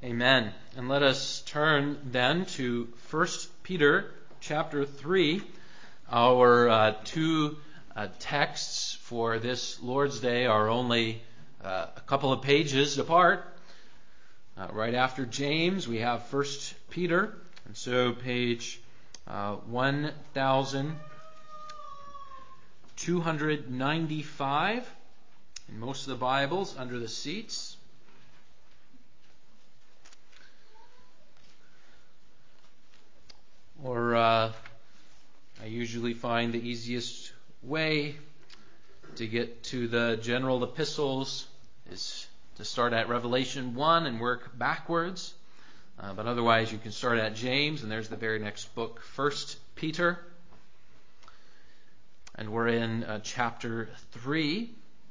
Amen. And let us turn then to 1 Peter chapter 3. Our two texts for this Lord's Day are only a couple of pages apart. Right after James, we have 1 Peter. And so page 1295 in most of the Bibles under the seats. Or I usually find the easiest way to get to the general epistles is to start at Revelation 1 and work backwards. But otherwise you can start at James, and there's the very next book, 1 Peter. And we're in chapter 3.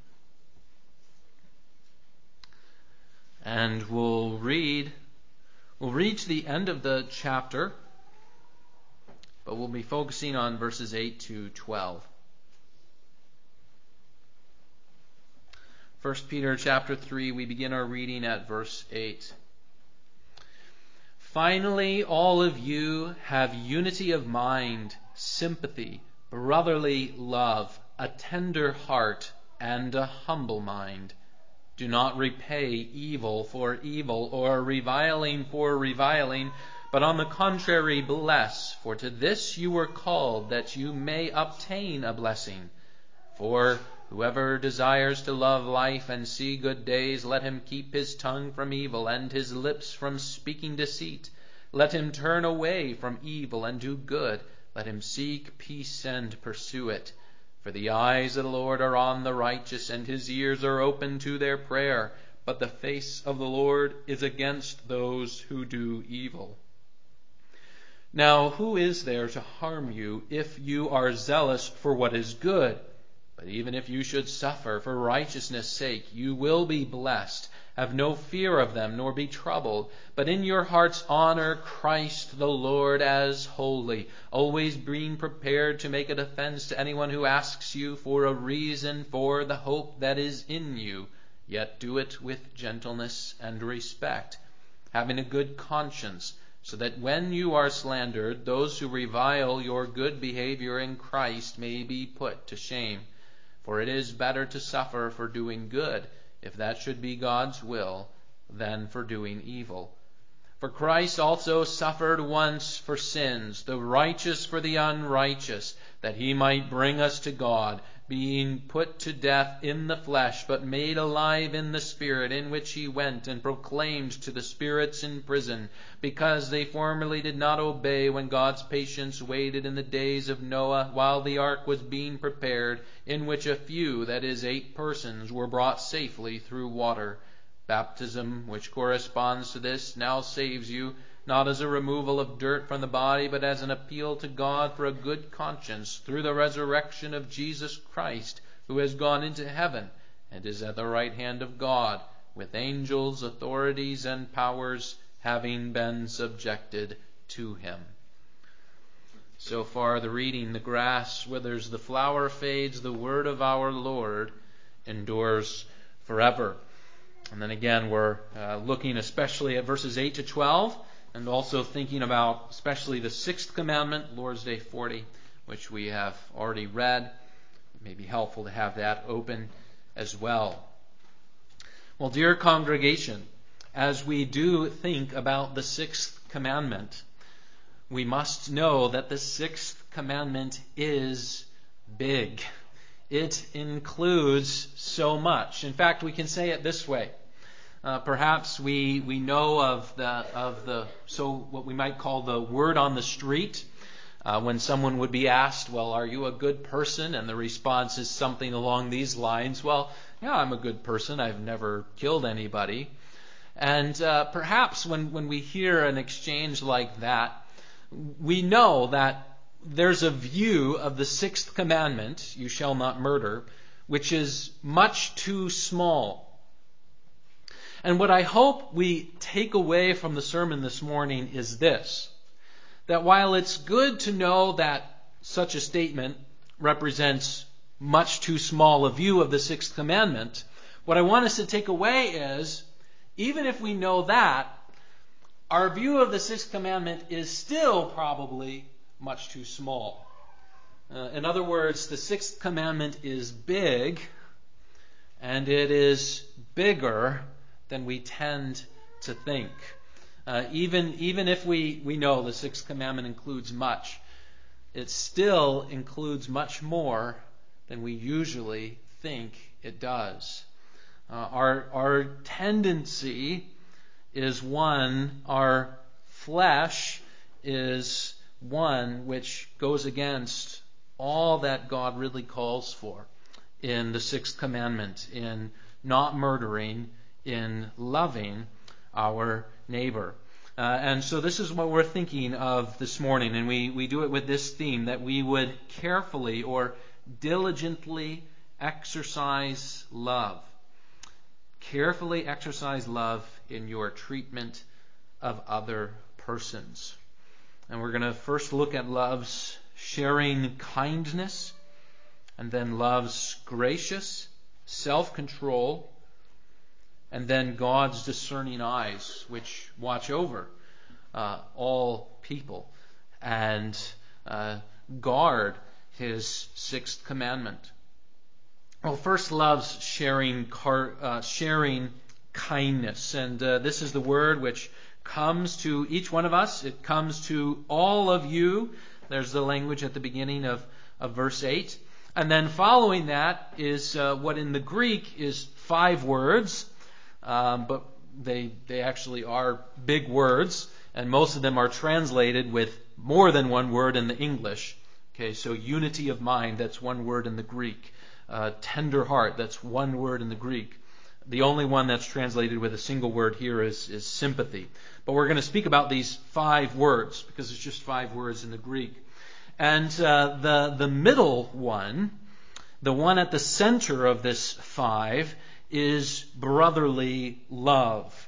And we'll read to the end of the chapter, but we'll be focusing on verses 8 to 12. 1 Peter chapter 3, we begin our reading at verse 8. Finally, all of you have unity of mind, sympathy, brotherly love, a tender heart, and a humble mind. Do not repay evil for evil or reviling for reviling, but on the contrary bless, for to this you were called, that you may obtain a blessing. For whoever desires to love life and see good days, let him keep his tongue from evil and his lips from speaking deceit. Let him turn away from evil and do good. Let him seek peace and pursue it. For the eyes of the Lord are on the righteous, and his ears are open to their prayer. But the face of the Lord is against those who do evil. Now, who is there to harm you if you are zealous for what is good? But even if you should suffer for righteousness' sake, you will be blessed. Have no fear of them, nor be troubled. But in your hearts honor Christ the Lord as holy, always being prepared to make a defense to anyone who asks you for a reason for the hope that is in you. Yet do it with gentleness and respect, having a good conscience, so that when you are slandered, those who revile your good behavior in Christ may be put to shame. For it is better to suffer for doing good, if that should be God's will, than for doing evil. For Christ also suffered once for sins, the righteous for the unrighteous, that he might bring us to God, being put to death in the flesh, but made alive in the Spirit, in which he went and proclaimed to the spirits in prison, because they formerly did not obey when God's patience waited in the days of Noah, while the ark was being prepared, in which a few, that is 8 persons, were brought safely through water. Baptism, which corresponds to this, now saves you, not as a removal of dirt from the body, but as an appeal to God for a good conscience through the resurrection of Jesus Christ, who has gone into heaven and is at the right hand of God, with angels, authorities, and powers having been subjected to him. So far the reading, the grass withers, the flower fades, the word of our Lord endures forever. And then again, we're looking especially at verses 8 to 12, and also thinking about especially the 6th commandment, Lord's Day 40, which we have already read. It may be helpful to have that open as well. Well, dear congregation, as we do think about the 6th commandment, we must know that the 6th commandment is big. It includes so much. In fact, we can say it this way. Perhaps we know of what we might call the word on the street. When someone would be asked, well, are you a good person? And the response is something along these lines. Well, yeah, I'm a good person. I've never killed anybody. And perhaps when we hear an exchange like that, we know that there's a view of the 6th commandment, you shall not murder, which is much too small. And what I hope we take away from the sermon this morning is this, that while it's good to know that such a statement represents much too small a view of the 6th commandment, what I want us to take away is, even if we know that, our view of the sixth commandment is still probably much too small. In other words, the sixth commandment is big, and it is bigger than we tend to think. Even if we know the sixth commandment includes much, it still includes much more than we usually think it does. Our tendency is one, our flesh is one which goes against all that God really calls for in the sixth commandment, in not murdering, in loving our neighbor. And so this is what we're thinking of this morning, and we do it with this theme, that we would carefully or diligently exercise love. Carefully exercise love in your treatment of other persons. And we're going to first look at love's sharing kindness, and then love's gracious self-control, and then God's discerning eyes, which watch over all people and guard His sixth commandment. Well, first, love's sharing kindness, and this is the word which comes to each one of us. It comes to all of you. There's the language at the beginning of verse 8. And then following that is what in the Greek is 5 words, but they actually are big words, and most of them are translated with more than one word in the English. Okay, so unity of mind, that's one word in the Greek. Tender heart, that's one word in the Greek. The only one that's translated with a single word here is sympathy. But we're going to speak about these 5 words because it's just 5 words in the Greek. And the middle one, the one at the center of this 5, is brotherly love.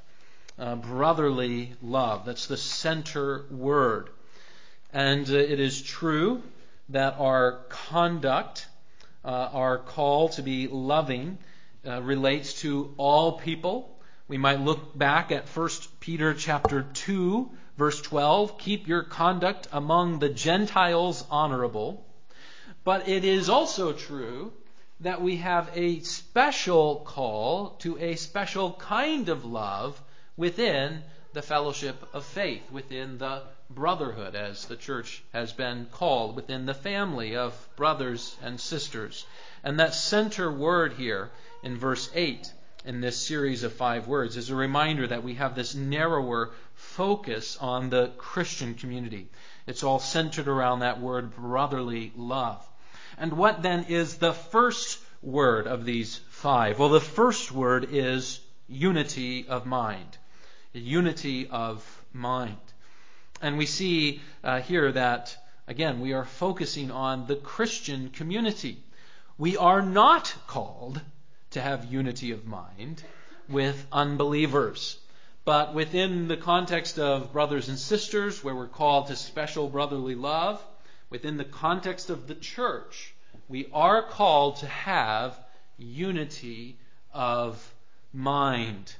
Brotherly love. That's the center word. And it is true that our conduct, our call to be loving, relates to all people. We might look back at 1 Peter chapter 2, verse 12. Keep your conduct among the Gentiles honorable. But it is also true that we have a special call to a special kind of love within the fellowship of faith, within the brotherhood, as the church has been called, within the family of brothers and sisters. And that center word here in verse 8 in this series of 5 words is a reminder that we have this narrower focus on the Christian community. It's all centered around that word brotherly love. And what then is the first word of these 5? Well, the first word is unity of mind. Unity of mind. And we see here that, again, we are focusing on the Christian community. We are not called to have unity of mind with unbelievers. But within the context of brothers and sisters, where we're called to special brotherly love, within the context of the church, we are called to have unity of mind.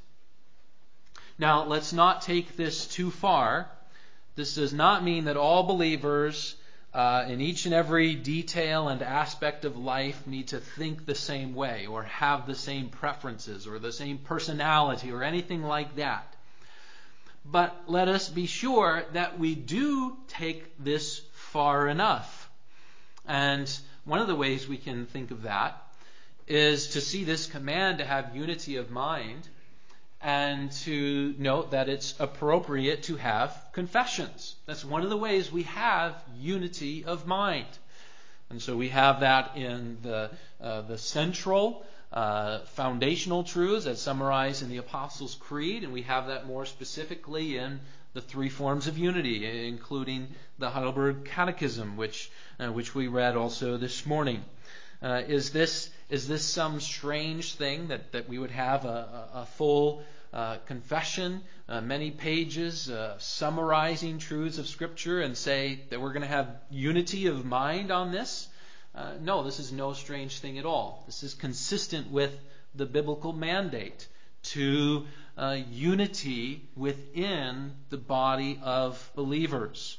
Now, let's not take this too far. This does not mean that all believers in each and every detail and aspect of life need to think the same way or have the same preferences or the same personality or anything like that. But let us be sure that we do take this far enough. And one of the ways we can think of that is to see this command to have unity of mind and to note that it's appropriate to have confessions. That's one of the ways we have unity of mind. And so we have that in the central foundational truths as summarized in the Apostles' Creed, and we have that more specifically in the 3 forms of unity, including the Heidelberg Catechism, which we read also this morning. Is this some strange thing that we would have a full confession, many pages, summarizing truths of Scripture, and say that we're going to have unity of mind on this? No, this is no strange thing at all. This is consistent with the biblical mandate to unity within the body of believers.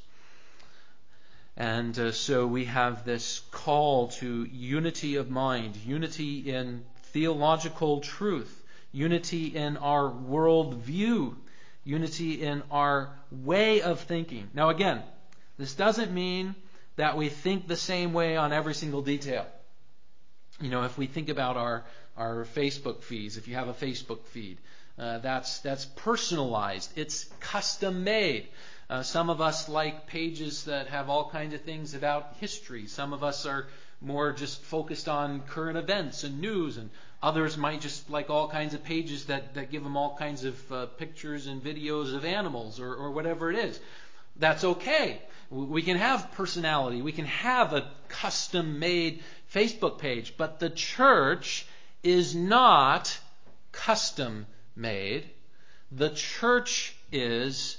And so we have this call to unity of mind, unity in theological truth, unity in our worldview, unity in our way of thinking. Now again, this doesn't mean that we think the same way on every single detail. You know, if we think about our Facebook feeds, if you have a Facebook feed, that's personalized. It's custom made. Some of us like pages that have all kinds of things about history. Some of us are more just focused on current events and news, and others might just like all kinds of pages that give them all kinds of pictures and videos of animals or whatever it is. That's okay. We can have personality. We can have a custom-made Facebook page, but the church is not custom-made. The church is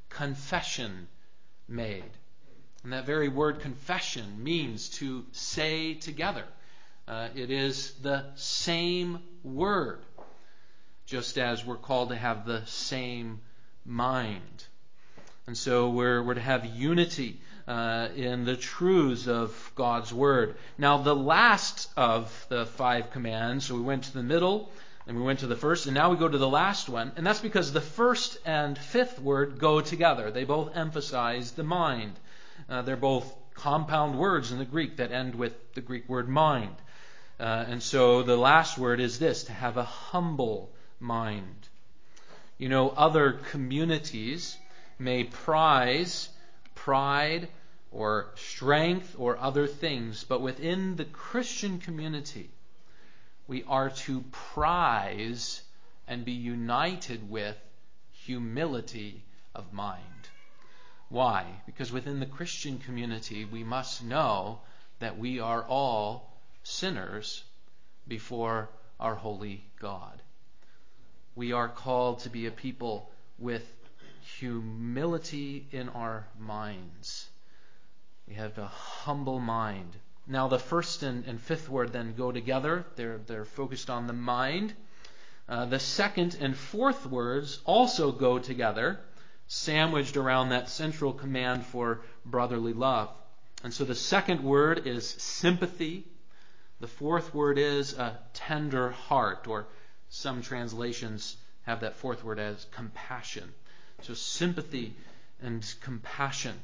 confession-made. And that very word confession means to say together. It is the same word, just as we're called to have the same mind. And so we're to have unity in the truths of God's Word. Now, the last of the 5 commands, so we went to the middle, and we went to the first, and now we go to the last one. And that's because the first and fifth word go together. They both emphasize the mind. They're both compound words in the Greek that end with the Greek word mind. And so the last word is this, to have a humble mind. You know, other communities may prize pride or strength or other things, but within the Christian community, we are to prize and be united with humility of mind. Why? Because within the Christian community, we must know that we are all sinners before our holy God. We are called to be a people with humility in our minds. We have a humble mind. Now the first and fifth word then go together. They're focused on the mind. The second and fourth words also go together, sandwiched around that central command for brotherly love. And so the second word is sympathy. The fourth word is a tender heart, or some translations have that fourth word as compassion. So sympathy and compassion.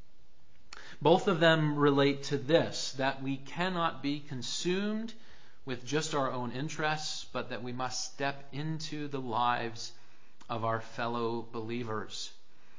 Both of them relate to this, that we cannot be consumed with just our own interests, but that we must step into the lives of our fellow believers.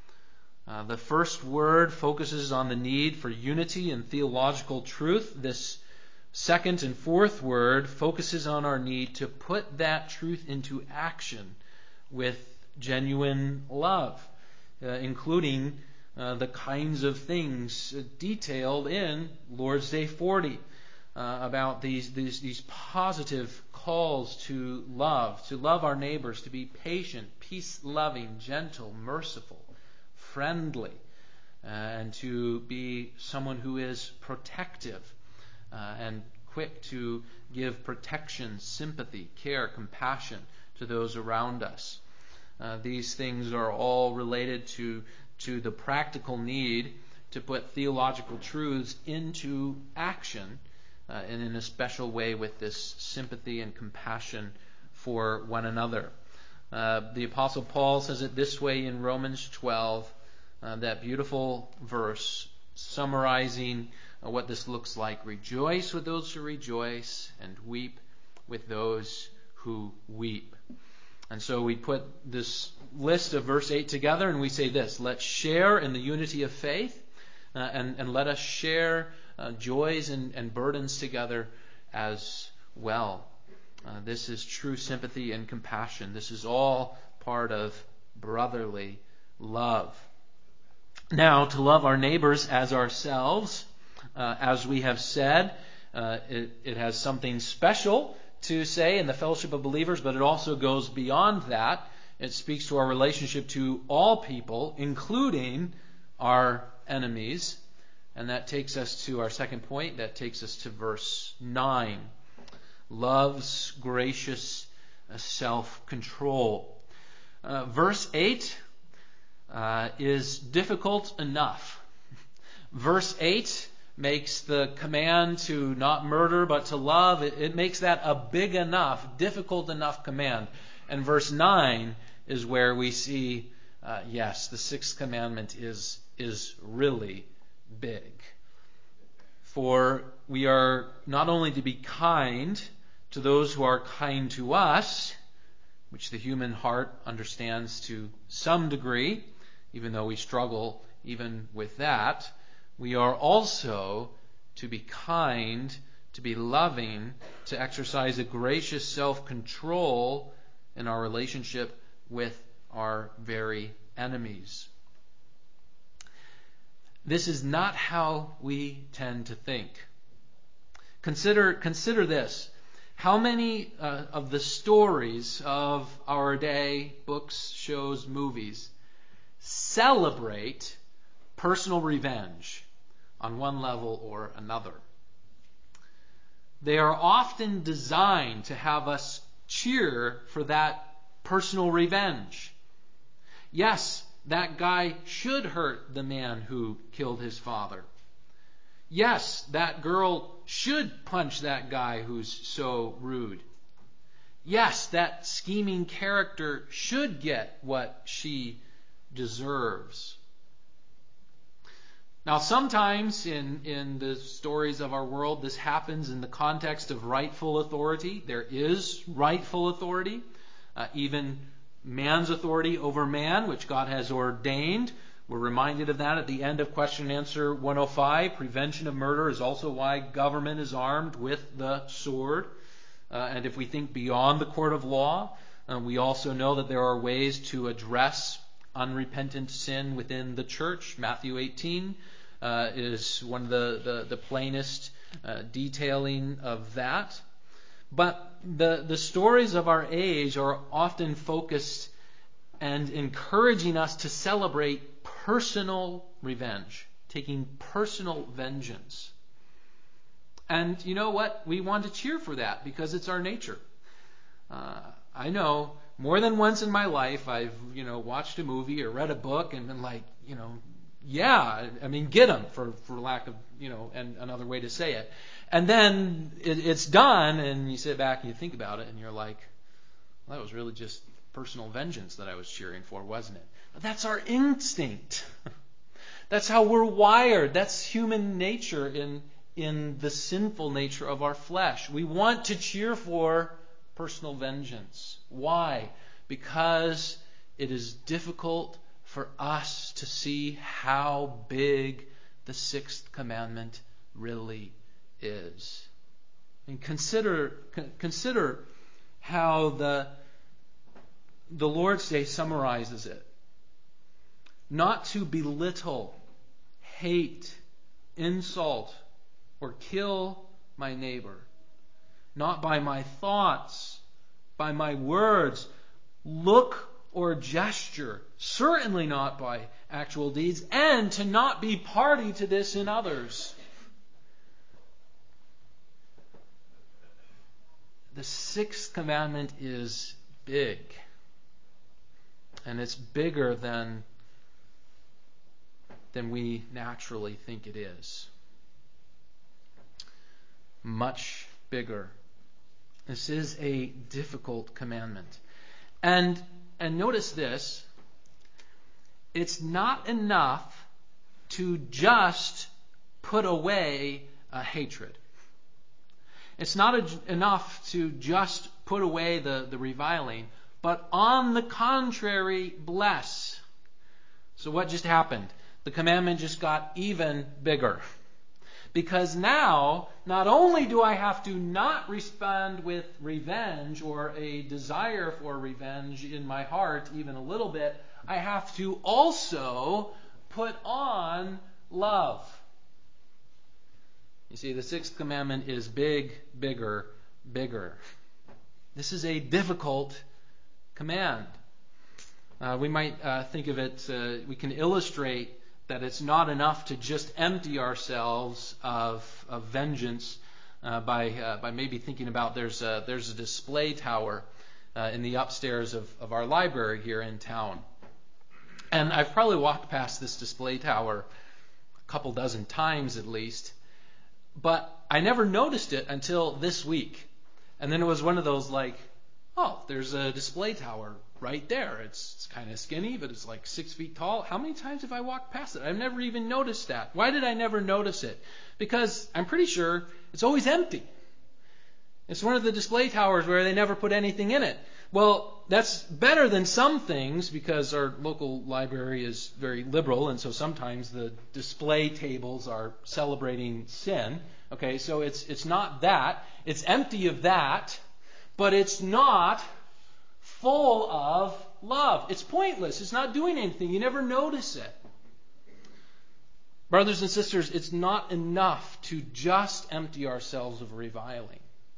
The first word focuses on the need for unity and theological truth. This second and fourth word focuses on our need to put that truth into action with genuine love, including the kinds of things detailed in Lord's Day 40 about these positive calls to love our neighbors, to be patient, peace-loving, gentle, merciful, friendly, and to be someone who is protective and quick to give protection, sympathy, care, compassion to those around us. These things are all related to the practical need to put theological truths into action, and in a special way with this sympathy and compassion for one another. The Apostle Paul says it this way in Romans 12, that beautiful verse summarizing what this looks like. Rejoice with those who rejoice, and weep with those who weep. And so we put this list of verse 8 together and we say this: let's share in the unity of faith, and let us share joys and burdens together as well. This is true sympathy and compassion. This is all part of brotherly love. Now, to love our neighbors as ourselves, as we have said, it has something special to say in the fellowship of believers, but it also goes beyond that. It speaks to our relationship to all people, including our enemies. And that takes us to our second point. That takes us to verse 9. Love's gracious self-control. Verse 8 is difficult enough. Verse 8 makes the command to not murder but to love, it makes that a big enough, difficult enough command. And verse 9 is where we see, yes, the sixth commandment is really big. For we are not only to be kind to those who are kind to us, which the human heart understands to some degree, even though we struggle even with that, we are also to be kind, to be loving, to exercise a gracious self-control in our relationship with our very enemies. This is not how we tend to think. Consider this. How many of the stories of our day, books, shows, movies, celebrate personal revenge on one level or another? They are often designed to have us cheer for that personal revenge. Yes, that guy should hurt the man who killed his father. Yes, that girl should punch that guy who's so rude. Yes, that scheming character should get what she deserves. Now, sometimes in the stories of our world, this happens in the context of rightful authority. There is rightful authority, even man's authority over man, which God has ordained. We're reminded of that at the end of question and answer 105. Prevention of murder is also why government is armed with the sword. And if we think beyond the court of law, we also know that there are ways to address unrepentant sin within the church. Matthew 18 is one of the plainest detailing of that. But the stories of our age are often focused and encouraging us to celebrate personal revenge, taking personal vengeance. And you know what? We want to cheer for that because it's our nature. I know more than once in my life I've watched a movie or read a book and been like, yeah, I mean, get them for lack of, and another way to say it. And then it's done and you sit back and you think about it and you're like, well, that was really just personal vengeance that I was cheering for, wasn't it? But that's our instinct. That's how we're wired. That's human nature in the sinful nature of our flesh. We want to cheer for personal vengeance. Why? Because it is difficult for us to see how big the sixth commandment really is. And consider how the Lord's Day summarizes it. Not to belittle, hate, insult, or kill my neighbor. Not by my thoughts, by my words, look or gesture. Certainly not by actual deeds. And to not be party to this in others. The sixth commandment is big. And it's bigger than we naturally think it is. Much bigger. This is a difficult commandment. And notice this. It's not enough to just put away a hatred. It's not enough to just put away the reviling, but on the contrary, bless. So what just happened? The commandment just got even bigger. Because now, not only do I have to not respond with revenge or a desire for revenge in my heart, even a little bit, I have to also put on love. You see, the sixth commandment is big, bigger, bigger. This is a difficult command. We might think of it, we can illustrate that it's not enough to just empty ourselves of vengeance by maybe thinking about there's a display tower in the upstairs of our library here in town. And I've probably walked past this display tower a couple dozen times at least, but I never noticed it until this week. And then it was one of those like, oh, there's a display tower right there. It's kind of skinny, but it's like 6 feet tall. How many times have I walked past it? I've never even noticed that. Why did I never notice it? Because I'm pretty sure it's always empty. It's one of the display towers where they never put anything in it. Well, that's better than some things because our local library is very liberal, and so sometimes the display tables are celebrating sin. Okay, so it's not that. It's empty of that, but it's not full of love. It's pointless. It's not doing anything. You never notice it. Brothers and sisters, it's not enough to just empty ourselves of reviling.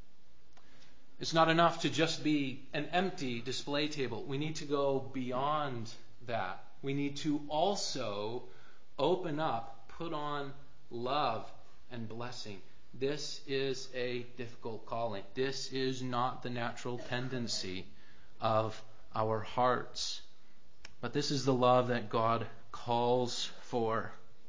It's not enough to just be an empty display table. We need to go beyond that. We need to also open up, put on love and blessing. This is a difficult calling. This is not the natural tendency of our hearts. But this is the love that God calls for.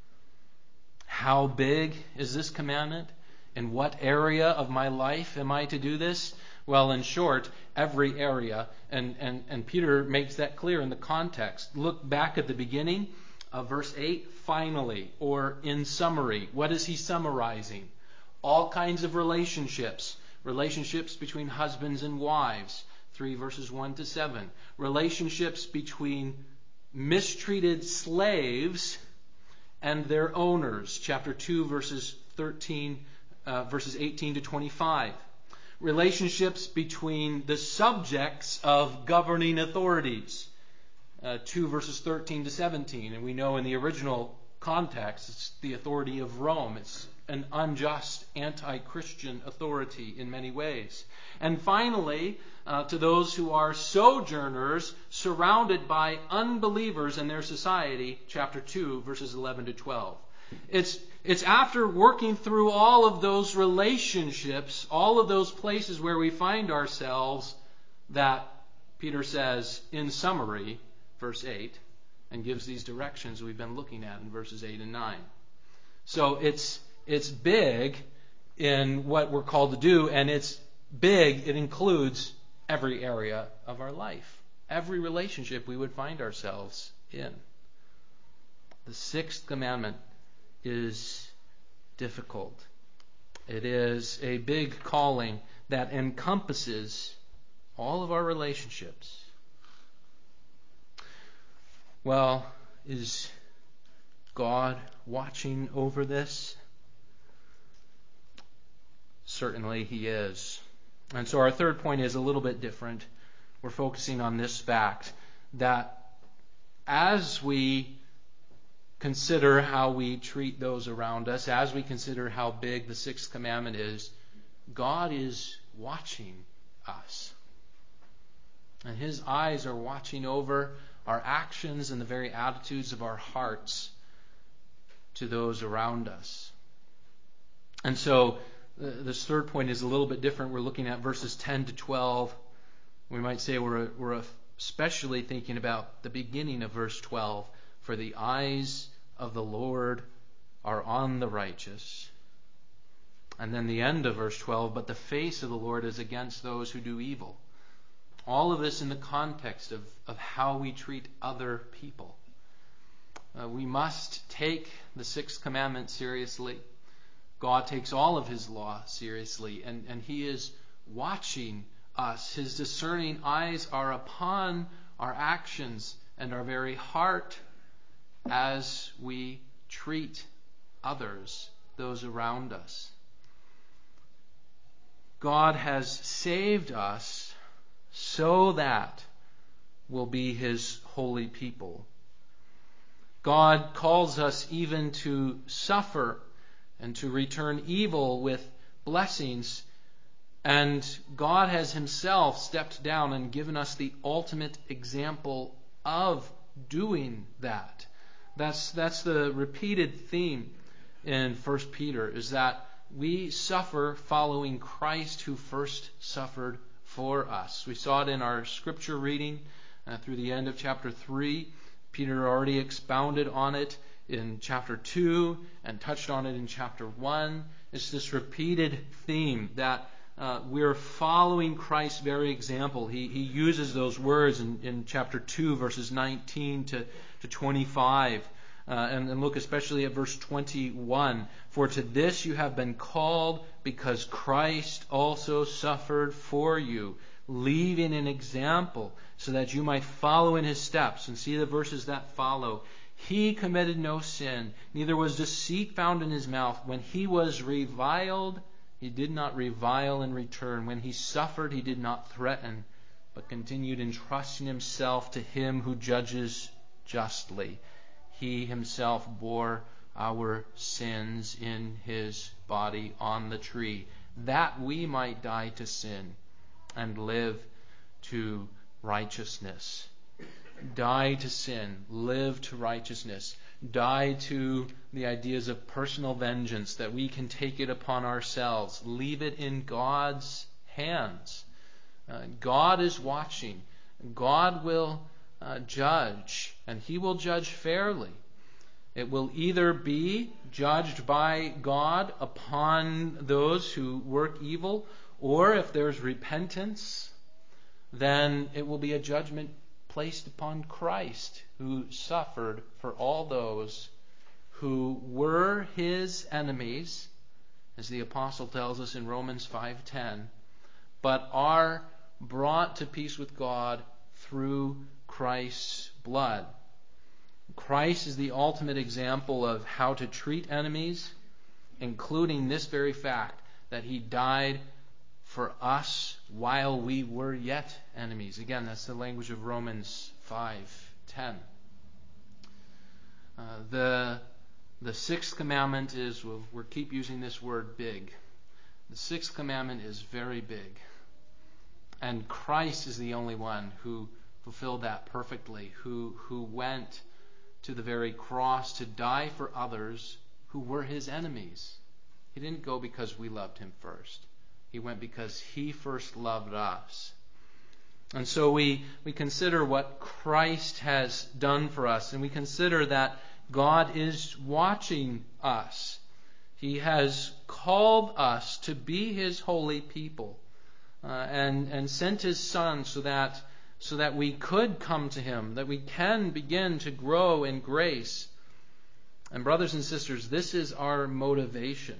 How big is this commandment? In what area of my life am I to do this? Well, in short, every area. And Peter makes that clear in the context. Look back at the beginning of verse 8. Finally, or in summary. What is he summarizing? All kinds of relationships. Relationships between husbands and wives. 3 verses 1 to 7. Relationships between mistreated slaves and their owners. Chapter 2 verses 18 to 25. Relationships between the subjects of governing authorities. 2 verses 13 to 17. And we know in the original context, it's the authority of Rome. It's an unjust, anti-Christian authority in many ways. And finally, to those who are sojourners surrounded by unbelievers in their society, chapter 2, verses 11 to 12. It's after working through all of those relationships, all of those places where we find ourselves, that Peter says, in summary, verse 8, and gives these directions we've been looking at in verses 8 and 9. So it's big in what we're called to do, and it's big, it includes every area of our life, every relationship we would find ourselves in. The sixth commandment is difficult. It is a big calling that encompasses all of our relationships. Well, is God watching over this? Certainly He is. And so our third point is a little bit different. We're focusing on this fact that as we consider how we treat those around us, as we consider how big the sixth commandment is, God is watching us. And His eyes are watching over our actions and the very attitudes of our hearts to those around us. And so this third point is a little bit different. We're looking at verses 10 to 12. We might say we're especially thinking about the beginning of verse 12. For the eyes of the Lord are on the righteous. And then the end of verse 12, but the face of the Lord is against those who do evil. All of this in the context of how we treat other people. We must take the sixth commandment seriously. God takes all of His law seriously, and He is watching us. His discerning eyes are upon our actions and our very heart as we treat others, those around us. God has saved us so that we'll be His holy people. God calls us even to suffer and to return evil with blessings. And God has Himself stepped down and given us the ultimate example of doing that. That's the repeated theme in 1 Peter, is that we suffer following Christ who first suffered for us. We saw it in our scripture reading through the end of chapter 3. Peter already expounded on it in chapter 2 and touched on it in chapter 1. It's this repeated theme that we're following Christ's very example. He uses those words in chapter 2, verses 19 to 25. And look especially at verse 21. For to this you have been called, because Christ also suffered for you, leaving an example, so that you might follow in his steps. And see the verses that follow. He committed no sin, neither was deceit found in his mouth. When he was reviled, he did not revile in return. When he suffered, he did not threaten, but continued entrusting himself to him who judges justly. He himself bore our sins in his body on the tree, that we might die to sin and live to righteousness. Die to sin, live to righteousness. Die to the ideas of personal vengeance, that we can take it upon ourselves. Leave it in God's hands. God is watching. God will judge, and he will judge fairly. It will either be judged by God upon those who work evil, or if there's repentance, then it will be a judgment placed upon Christ, who suffered for all those who were his enemies, as the apostle tells us in Romans 5:10, but are brought to peace with God through Christ's blood. Christ is the ultimate example of how to treat enemies, including this very fact that he died for us while we were yet enemies. Again, that's the language of Romans 5:10. The sixth commandment is, we'll keep using this word, big. The sixth commandment is very big. And Christ is the only one who fulfilled that perfectly, who went to the very cross to die for others who were his enemies. He didn't go because we loved him first. He went because he first loved us. And so we consider what Christ has done for us, and we consider that God is watching us. He has called us to be his holy people, and sent his Son so that we could come to him, that we can begin to grow in grace. And brothers and sisters, this is our motivation,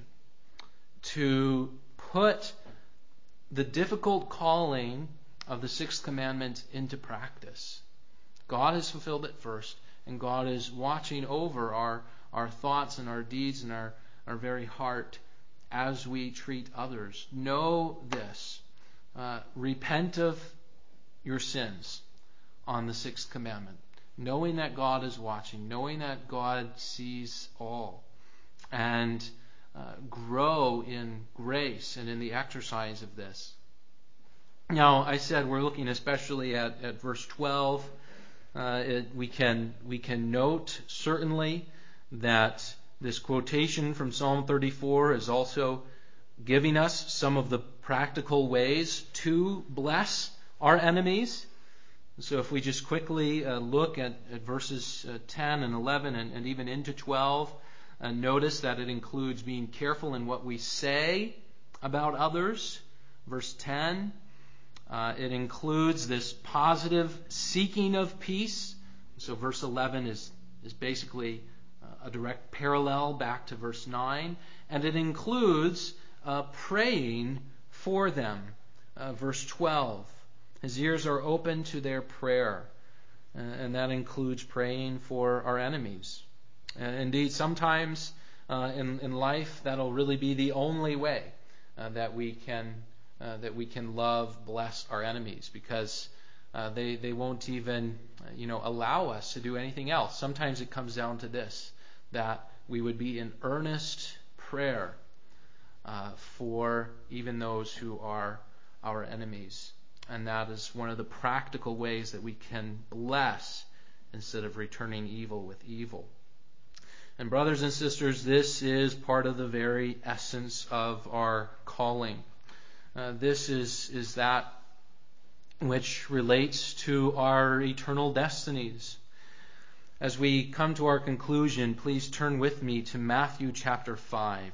to put the difficult calling of the sixth commandment into practice. God has fulfilled it first, and God is watching over our thoughts and our deeds and our very heart as we treat others. Know this. Repent of your sins on the sixth commandment, knowing that God is watching, knowing that God sees all, and grow in grace and in the exercise of this. Now, I said we're looking especially at verse 12. We can note certainly that this quotation from Psalm 34 is also giving us some of the practical ways to bless our enemies. So if we just quickly look at verses 10 and 11 and even into 12, notice that it includes being careful in what we say about others. Verse 10, it includes this positive seeking of peace. So verse 11 is basically a direct parallel back to verse 9. And it includes praying for them. Verse 12, his ears are open to their prayer. And that includes praying for our enemies. Indeed, sometimes in life that'll really be the only way that we can love, bless our enemies, because they won't even allow us to do anything else. Sometimes it comes down to this, that we would be in earnest prayer for even those who are our enemies. And that is one of the practical ways that we can bless instead of returning evil with evil. And brothers and sisters, this is part of the very essence of our calling. This is that which relates to our eternal destinies. As we come to our conclusion, please turn with me to Matthew chapter 5.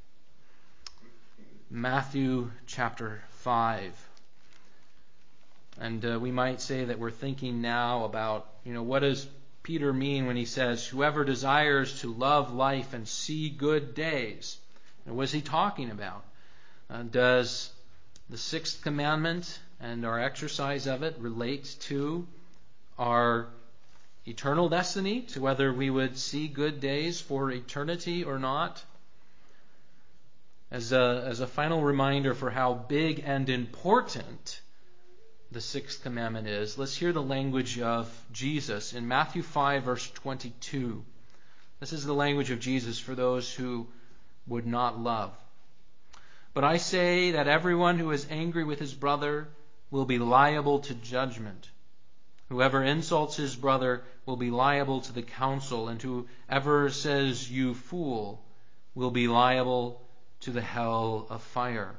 Matthew chapter 5. And we might say that we're thinking now about, what does Peter mean when he says, whoever desires to love life and see good days? And what is he talking about? Does the sixth commandment and our exercise of it relate to our eternal destiny, to whether we would see good days for eternity or not? As a final reminder for how big and important the sixth commandment is, let's hear the language of Jesus in Matthew 5, verse 22. This is the language of Jesus for those who would not love. But I say that everyone who is angry with his brother will be liable to judgment. Whoever insults his brother will be liable to the council, and whoever says, "You fool," will be liable to the hell of fire.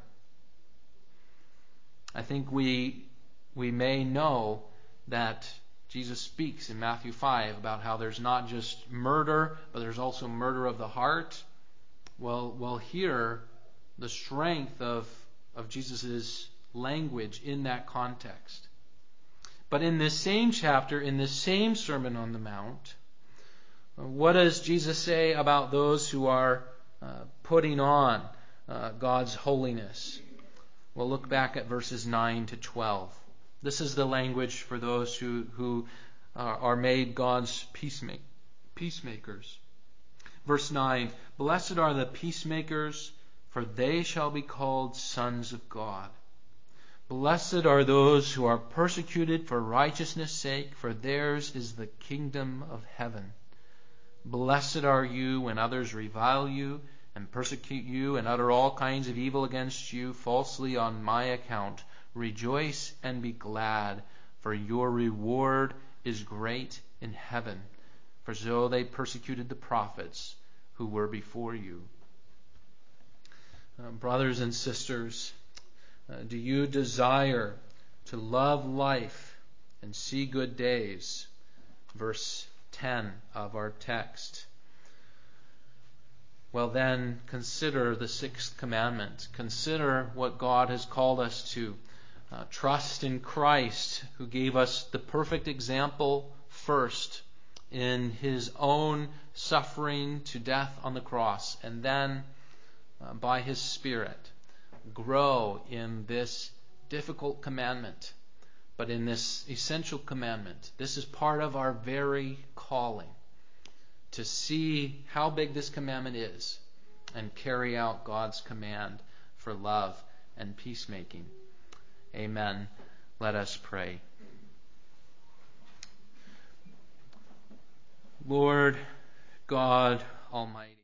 I think we may know that Jesus speaks in Matthew 5 about how there's not just murder, but there's also murder of the heart. Well, here, the strength of Jesus' language in that context. But in this same chapter, in this same Sermon on the Mount, what does Jesus say about those who are putting on God's holiness? We'll look back at verses 9 to 12. This is the language for those who are made God's peacemakers. Verse 9, "Blessed are the peacemakers, for they shall be called sons of God. Blessed are those who are persecuted for righteousness' sake, for theirs is the kingdom of heaven. Blessed are you when others revile you and persecute you and utter all kinds of evil against you falsely on my account. Rejoice and be glad, for your reward is great in heaven. For so they persecuted the prophets who were before you." Brothers and sisters, do you desire to love life and see good days? Verse 10 of our text. Well then, consider the sixth commandment. Consider what God has called us to. Trust in Christ, who gave us the perfect example first in His own suffering to death on the cross, and then by His Spirit grow in this difficult commandment, but in this essential commandment. This is part of our very calling, to see how big this commandment is and carry out God's command for love and peacemaking. Amen. Let us pray. Lord God Almighty,